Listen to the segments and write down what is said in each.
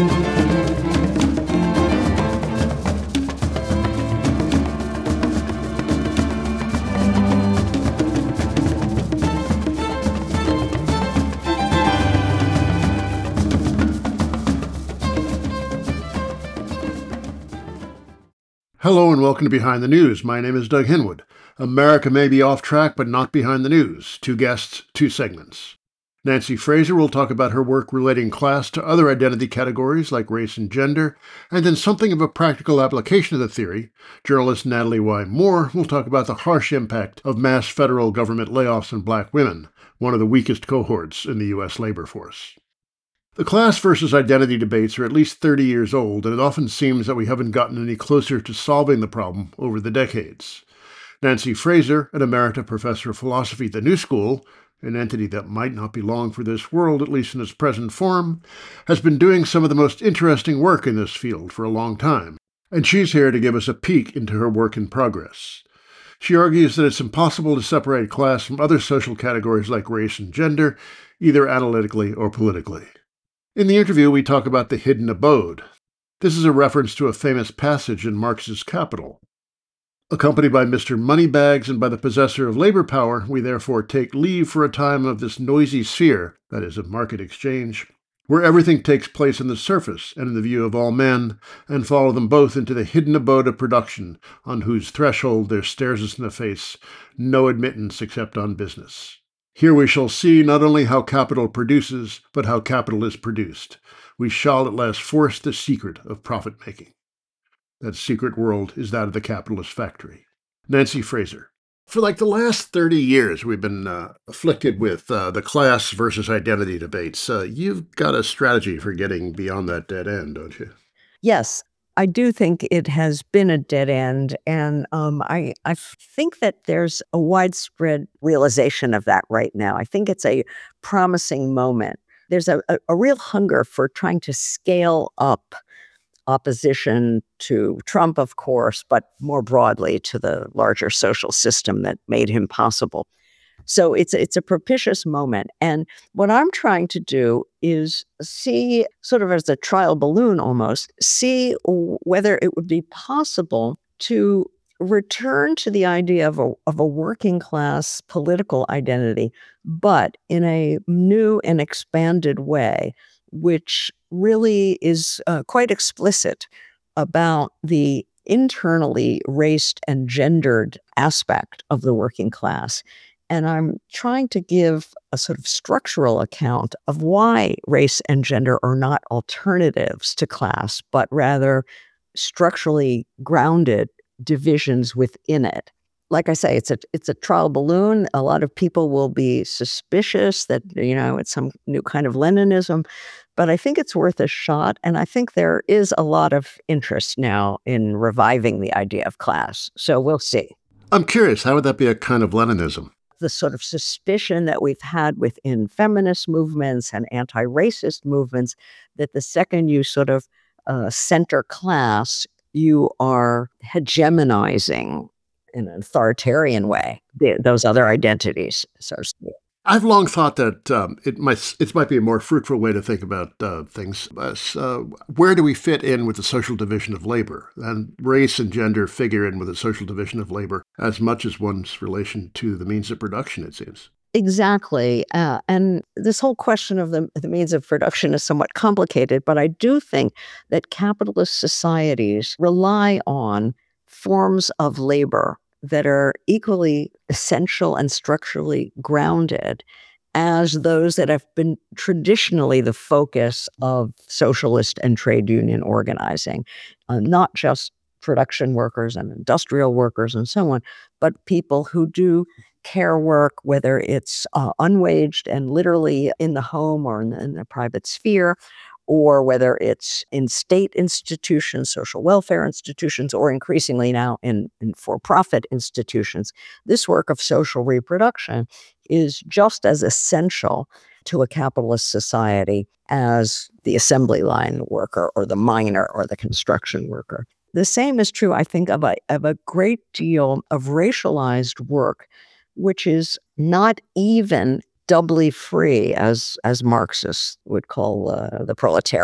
Hello and welcome to Behind the News. My name is Doug Henwood. America may be off track, but not behind the news. Two guests, two segments. Nancy Fraser will talk about her work relating class to other identity categories like race and gender, and then something of a practical application of the theory. Journalist Natalie Y. Moore will talk about the harsh impact of mass federal government layoffs on black women, one of the weakest cohorts in the U.S. labor force. The class versus identity debates are at least 30 years old, and it often seems that we haven't gotten any closer to solving the problem over the decades. Nancy Fraser, an emerita professor of philosophy at the New School, an entity that might not be long for this world, at least in its present form, has been doing some of the most interesting work in this field for a long time, and she's here to give us a peek into her work in progress. She argues that it's impossible to separate class from other social categories like race and gender, either analytically or politically. In the interview, we talk about the hidden abode. This is a reference to a famous passage in Marx's Capital. Accompanied by Mr. Moneybags and by the possessor of labor power, we therefore take leave for a time of this noisy sphere, that is, of market exchange, where everything takes place on the surface and in the view of all men, and follow them both into the hidden abode of production, on whose threshold there stares us in the face no admittance except on business. Here we shall see not only how capital produces, but how capital is produced. We shall at last force the secret of profit-making. That secret world is that of the capitalist factory. Nancy Fraser. For like the last 30 years, we've been afflicted with the class versus identity debates. You've got a strategy for getting beyond that dead end, don't you? Yes, I do think it has been a dead end, and I think that there's a widespread realization of that right now. I think it's a promising moment. There's a real hunger for trying to scale up opposition to Trump, of course, but more broadly to the larger social system that made him possible. So it's a propitious moment. And what I'm trying to do is see, sort of as a trial balloon almost, see whether it would be possible to return to the idea of a working class political identity, but in a new and expanded way, which really is quite explicit about the internally raced and gendered aspect of the working class. And I'm trying to give a sort of structural account of why race and gender are not alternatives to class, but rather structurally grounded divisions within it. Like I say, it's a trial balloon. A lot of people will be suspicious that, it's some new kind of Leninism, but I think it's worth a shot. And I think there is a lot of interest now in reviving the idea of class. So we'll see. I'm curious, how would that be a kind of Leninism? The sort of suspicion that we've had within feminist movements and anti-racist movements that the second you sort of center class, you are hegemonizing in an authoritarian way those other identities, so to speak. I've long thought that it might be a more fruitful way to think about things. Where do we fit in with the social division of labor? And race and gender figure in with the social division of labor as much as one's relation to the means of production, it seems. Exactly. And this whole question of the means of production is somewhat complicated, but I do think that capitalist societies rely on forms of labor that are equally essential and structurally grounded as those that have been traditionally the focus of socialist and trade union organizing, not just production workers and industrial workers and so on, but people who do care work, whether it's unwaged and literally in the home or in the private sphere, or whether it's in state institutions, social welfare institutions, or increasingly now in for-profit institutions. This work of social reproduction is just as essential to a capitalist society as the assembly line worker or the miner or the construction worker. The same is true, I think, of a great deal of racialized work, which is not even doubly free, as Marxists would call the proletariat.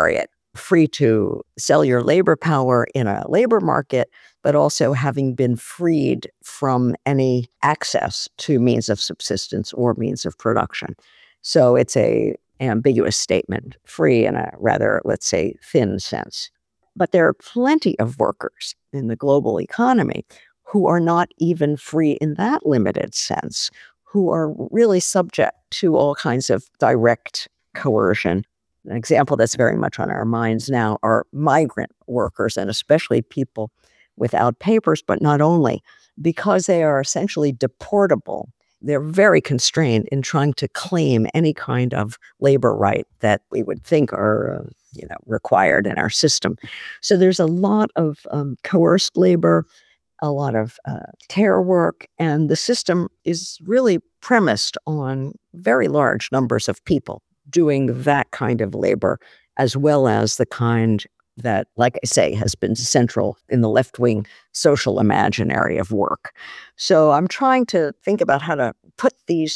free to sell your labor power in a labor market, but also having been freed from any access to means of subsistence or means of production. So it's a ambiguous statement, free in a rather, let's say, thin sense. But there are plenty of workers in the global economy who are not even free in that limited sense, who are really subject to all kinds of direct coercion. An example that's very much on our minds now are migrant workers, and especially people without papers, but not only, because they are essentially deportable. They're very constrained in trying to claim any kind of labor right that we would think are required in our system. So there's a lot of coerced labor, a lot of care work, and the system is really premised on very large numbers of people doing that kind of labor, as well as the kind that, like I say, has been central in the left-wing social imaginary of work. So I'm trying to think about how to put these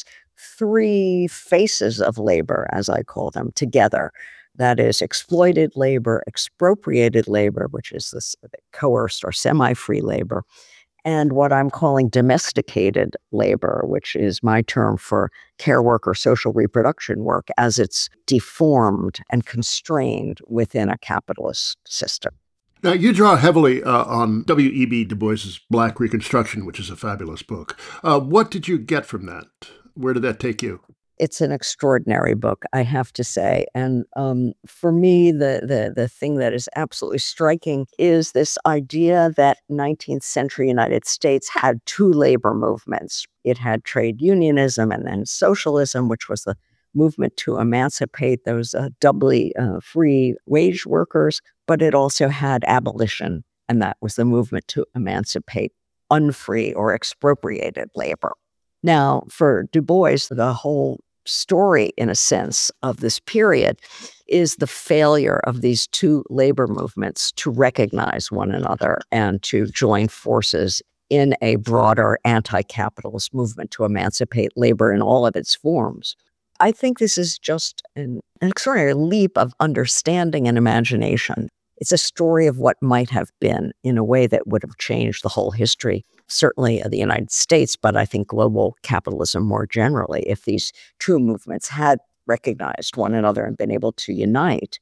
three faces of labor, as I call them, together. That is exploited labor, expropriated labor, which is this coerced or semi-free labor, and what I'm calling domesticated labor, which is my term for care work or social reproduction work as it's deformed and constrained within a capitalist system. Now, you draw heavily on W.E.B. Du Bois's Black Reconstruction, which is a fabulous book. What did you get from that? Where did that take you? It's an extraordinary book, I have to say. And for me, the thing that is absolutely striking is this idea that 19th century United States had two labor movements. It had trade unionism and then socialism, which was the movement to emancipate those doubly free wage workers, but it also had abolition, and that was the movement to emancipate unfree or expropriated labor. Now, for Du Bois, the whole story, in a sense, of this period is the failure of these two labor movements to recognize one another and to join forces in a broader anti-capitalist movement to emancipate labor in all of its forms. I think this is just an extraordinary leap of understanding and imagination. It's a story of what might have been in a way that would have changed the whole history, certainly of the United States, but I think global capitalism more generally, if these two movements had recognized one another and been able to unite.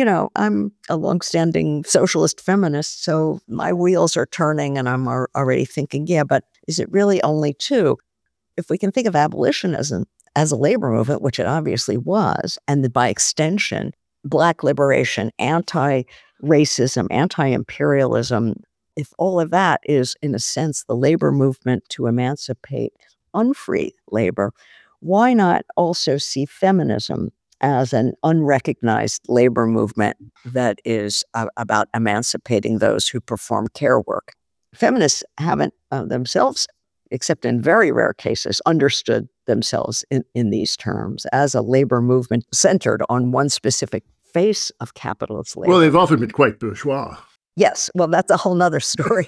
I'm a longstanding socialist feminist, so my wheels are turning and I'm already thinking, yeah, but is it really only two? If we can think of abolitionism as a labor movement, which it obviously was, and by extension, Black liberation, anti-racism, anti-imperialism, if all of that is, in a sense, the labor movement to emancipate unfree labor, why not also see feminism as an unrecognized labor movement that is about emancipating those who perform care work? Feminists haven't themselves, except in very rare cases, understood themselves in these terms as a labor movement centered on one specific face of capitalist labor. Well, they've often been quite bourgeois. Yes, well, that's a whole nother story,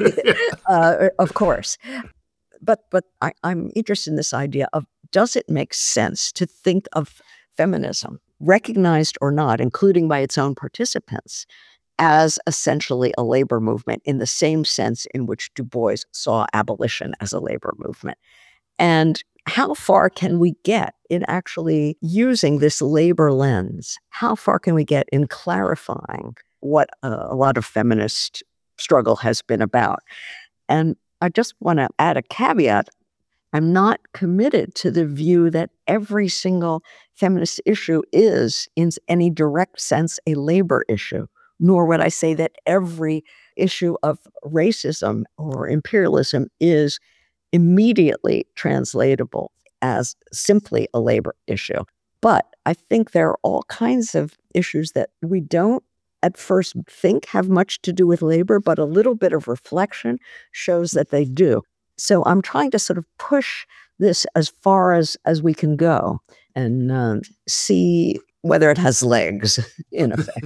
of course. But I'm interested in this idea of, does it make sense to think of feminism, recognized or not, including by its own participants, as essentially a labor movement in the same sense in which Du Bois saw abolition as a labor movement? And how far can we get in actually using this labor lens? How far can we get in clarifying what a lot of feminist struggle has been about? And I just want to add a caveat. I'm not committed to the view that every single feminist issue is, in any direct sense, a labor issue, nor would I say that every issue of racism or imperialism is immediately translatable as simply a labor issue. But I think there are all kinds of issues that we don't at first think have much to do with labor, but a little bit of reflection shows that they do. So I'm trying to sort of push this as far as we can go and see whether it has legs, in effect.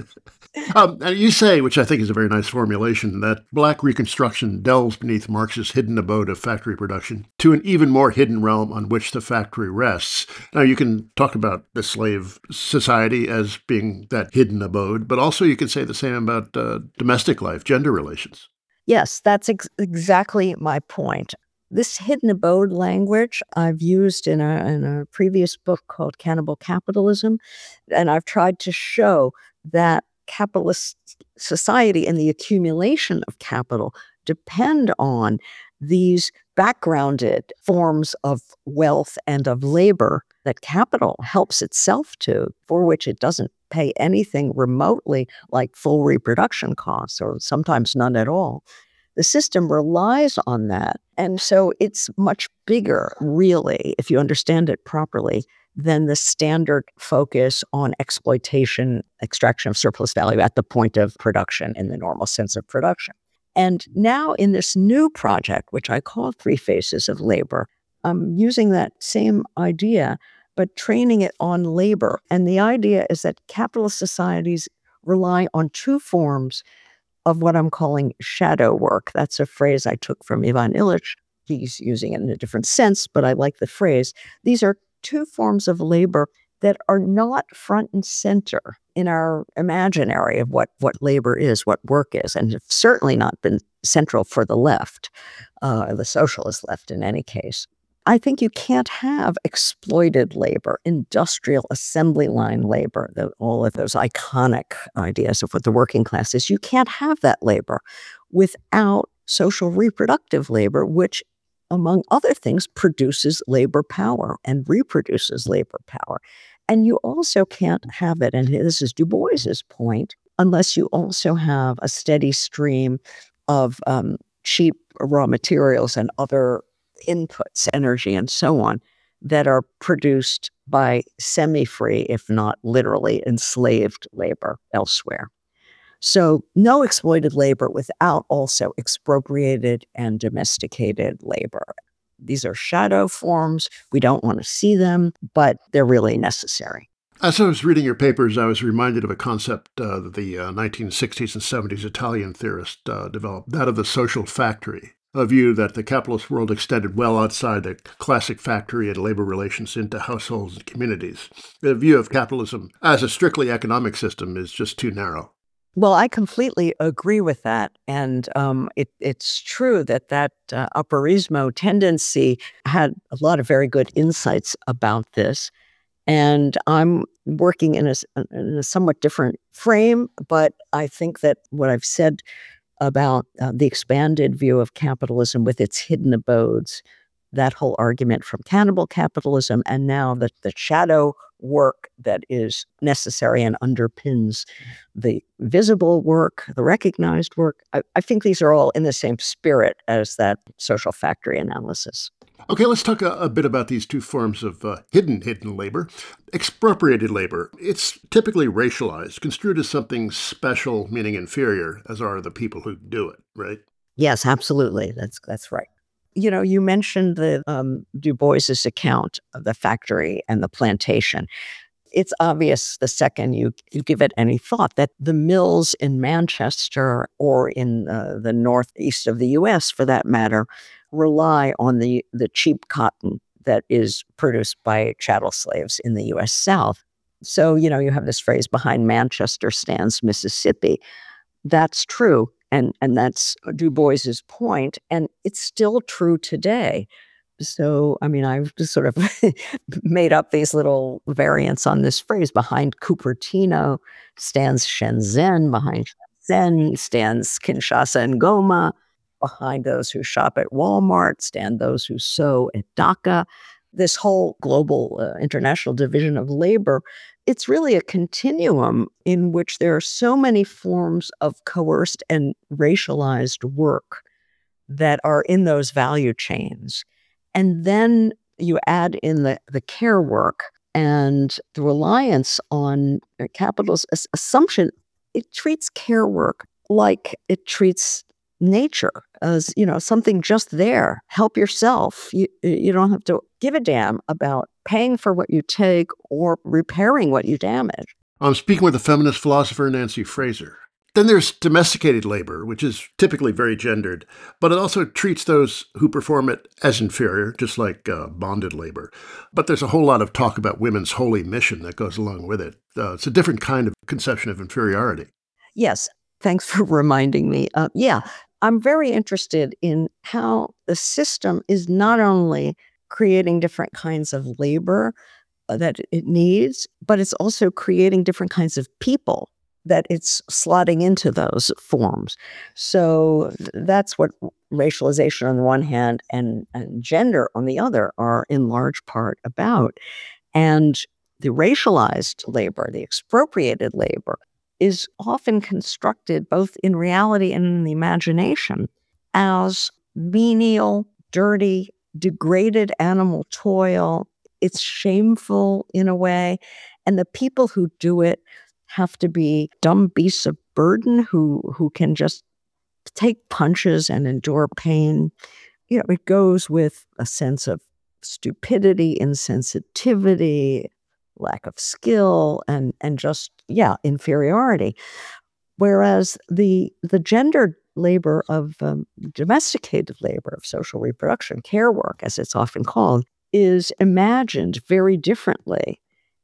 And you say, which I think is a very nice formulation, that Black Reconstruction delves beneath Marx's hidden abode of factory production to an even more hidden realm on which the factory rests. Now, you can talk about the slave society as being that hidden abode, but also you can say the same about domestic life, gender relations. Yes, that's exactly my point. This hidden abode language I've used in a previous book called Cannibal Capitalism, and I've tried to show that capitalist society and the accumulation of capital depend on these backgrounded forms of wealth and of labor that capital helps itself to, for which it doesn't pay anything remotely like full reproduction costs, or sometimes none at all. The system relies on that. And so it's much bigger, really, if you understand it properly, than the standard focus on exploitation, extraction of surplus value at the point of production in the normal sense of production. And now in this new project, which I call Three Faces of Labor, I'm using that same idea, but training it on labor. And the idea is that capitalist societies rely on two forms of what I'm calling shadow work. That's a phrase I took from Ivan Illich. He's using it in a different sense, but I like the phrase. These are two forms of labor that are not front and center in our imaginary of what labor is, what work is, and have certainly not been central for the left, the socialist left in any case. I think you can't have exploited labor, industrial assembly line labor, all of those iconic ideas of what the working class is. You can't have that labor without social reproductive labor, which, among other things, produces labor power and reproduces labor power. And you also can't have it, and this is Du Bois's point, unless you also have a steady stream of cheap raw materials and other inputs, energy, and so on, that are produced by semi-free, if not literally enslaved labor elsewhere. So no exploited labor without also expropriated and domesticated labor. These are shadow forms. We don't want to see them, but they're really necessary. As I was reading your papers, I was reminded of a concept that the 1960s and 70s Italian theorist developed, that of the social factory, a view that the capitalist world extended well outside the classic factory and labor relations into households and communities. The view of capitalism as a strictly economic system is just too narrow. Well, I completely agree with that. And it's true that upperismo tendency had a lot of very good insights about this. And I'm working in a somewhat different frame, but I think that what I've said about the expanded view of capitalism with its hidden abodes, that whole argument from cannibal capitalism, and now the shadow work that is necessary and underpins the visible work, the recognized work. I think these are all in the same spirit as that social factory analysis. Okay, let's talk a bit about these two forms of hidden labor. Expropriated labor. It's typically racialized, construed as something special, meaning inferior, as are the people who do it, right? Yes, absolutely. That's right. You know, you mentioned the Du Bois's account of the factory and the plantation. It's obvious the second you give it any thought that the mills in Manchester or in the northeast of the U.S., for that matter, rely on the cheap cotton that is produced by chattel slaves in the U.S. South. So, you know, you have this phrase, behind Manchester stands Mississippi. That's true. And that's Du Bois's point. And it's still true today. So, I mean, I've just sort of made up these little variants on this phrase. Behind Cupertino stands Shenzhen. Behind Shenzhen stands Kinshasa and Goma. Behind those who shop at Walmart stand those who sew at Dhaka. This whole global international division of labor, it's really a continuum in which there are so many forms of coerced and racialized work that are in those value chains. And then you add in the care work and the reliance on capital's assumption. It treats care work like it treats nature as, you know, something just there. Help yourself. You don't have to give a damn about paying for what you take or repairing what you damage. I'm speaking with the feminist philosopher Nancy Fraser. Then there's domesticated labor, which is typically very gendered, but it also treats those who perform it as inferior, just like bonded labor. But there's a whole lot of talk about women's holy mission that goes along with it. It's a different kind of conception of inferiority. Yes, thanks for reminding me. Yeah, I'm very interested in how the system is not only creating different kinds of labor that it needs, but it's also creating different kinds of people that it's slotting into those forms. So that's what racialization on the one hand and gender on the other are in large part about. And the racialized labor, the expropriated labor, is often constructed both in reality and in the imagination as menial, dirty, degraded animal toil. It's shameful in a way. And the people who do it have to be dumb beasts of burden who can just take punches and endure pain. It goes with a sense of stupidity, insensitivity, lack of skill, and just, inferiority. Whereas the gendered labor of domesticated labor, of social reproduction, care work, as it's often called, is imagined very differently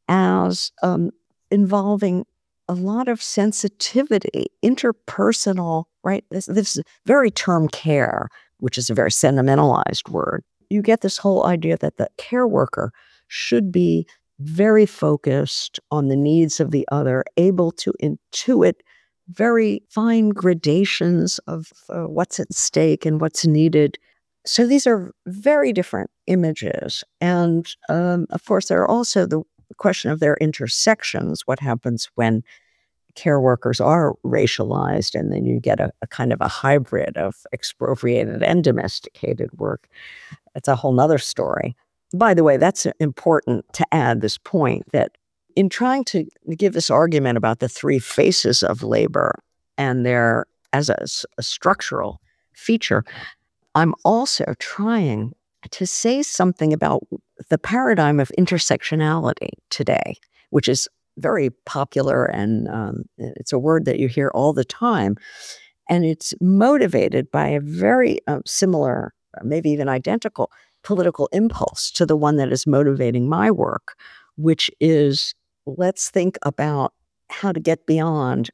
as involving a lot of sensitivity, interpersonal, right? This very term care, which is a very sentimentalized word. You get this whole idea that the care worker should be very focused on the needs of the other, able to intuit very fine gradations of what's at stake and what's needed. So these are very different images. And of course, there are also the question of their intersections. What happens when care workers are racialized, and then you get a kind of a hybrid of expropriated and domesticated work? It's a whole nother story. By the way, that's important to add this point that in trying to give this argument about the three faces of labor and their as a structural feature, I'm also trying to say something about the paradigm of intersectionality today, which is very popular, and it's a word that you hear all the time. And it's motivated by a very similar, maybe even identical, political impulse to the one that is motivating my work, which is, let's think about how to get beyond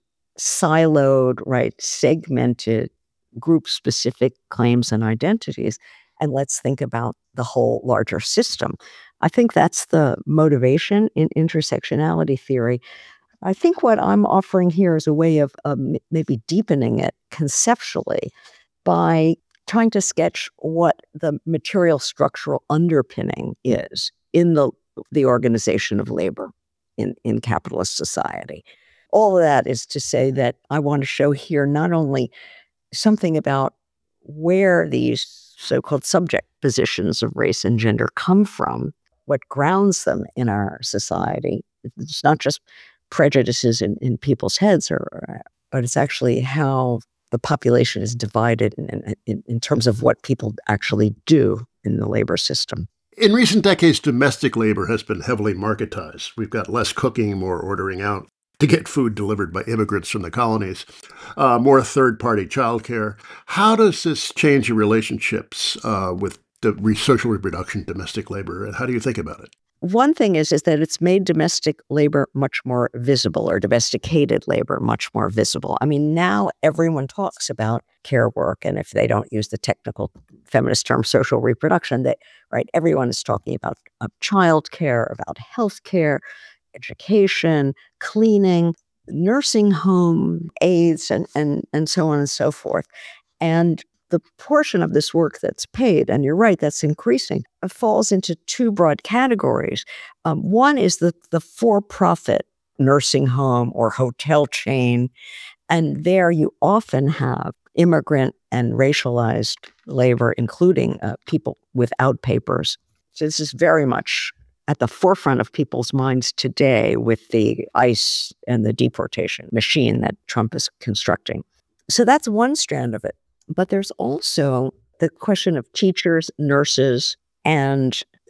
siloed, right, segmented, group-specific claims and identities, and let's think about the whole larger system. I think that's the motivation in intersectionality theory. I think what I'm offering here is a way of maybe deepening it conceptually by trying to sketch what the material structural underpinning is in the organization of labor in capitalist society. All of that is to say that I want to show here not only something about where these so-called subject positions of race and gender come from, what grounds them in our society. It's not just prejudices in people's heads, but it's actually how the population is divided in terms of what people actually do in the labor system. In recent decades, domestic labor has been heavily marketized. We've got less cooking, more ordering out to get food delivered by immigrants from the colonies, more third-party childcare. How does this change your relationships with the social reproduction, domestic labor, and how do you think about it? One thing is that it's made domestic labor much more visible, or domesticated labor much more visible. I mean, now everyone talks about care work, and if they don't use the technical feminist term social reproduction, everyone is talking about childcare, about healthcare, education, cleaning, nursing home aides, and so on and so forth. And the portion of this work that's paid, and you're right, that's increasing, falls into two broad categories. One is the for-profit nursing home or hotel chain, and there you often have immigrant and racialized labor, including people without papers. So this is very much at the forefront of people's minds today with the ICE and the deportation machine that Trump is constructing. So that's one strand of it. But there's also the question of teachers, nurses, and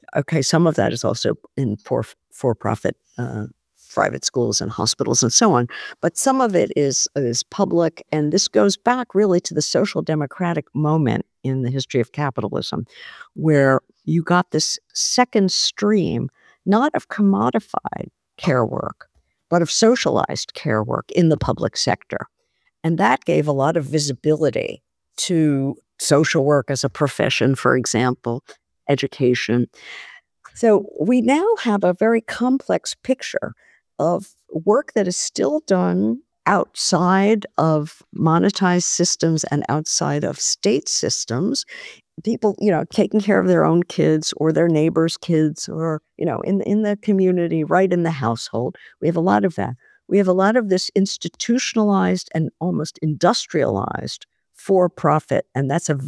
Okay, some of that is also in for-profit private schools and hospitals and so on, but some of it is public, and this goes back really to the social democratic moment in the history of capitalism, where you got this second stream, not of commodified care work, but of socialized care work in the public sector. And that gave a lot of visibility to social work as a profession, for example, education. So we now have a very complex picture of work that is still done outside of monetized systems and outside of state systems. People, taking care of their own kids or their neighbors' kids, or, in the community, right in the household. We have a lot of that. We have a lot of this institutionalized and almost industrialized for profit, and that's a